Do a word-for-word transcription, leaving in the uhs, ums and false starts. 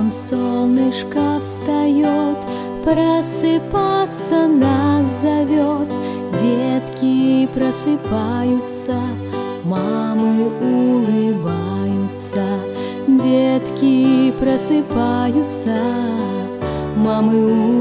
Утром солнышко встает, просыпаться нас зовет. Детки просыпаются, мамы улыбаются. Детки просыпаются, мамы улыбаются.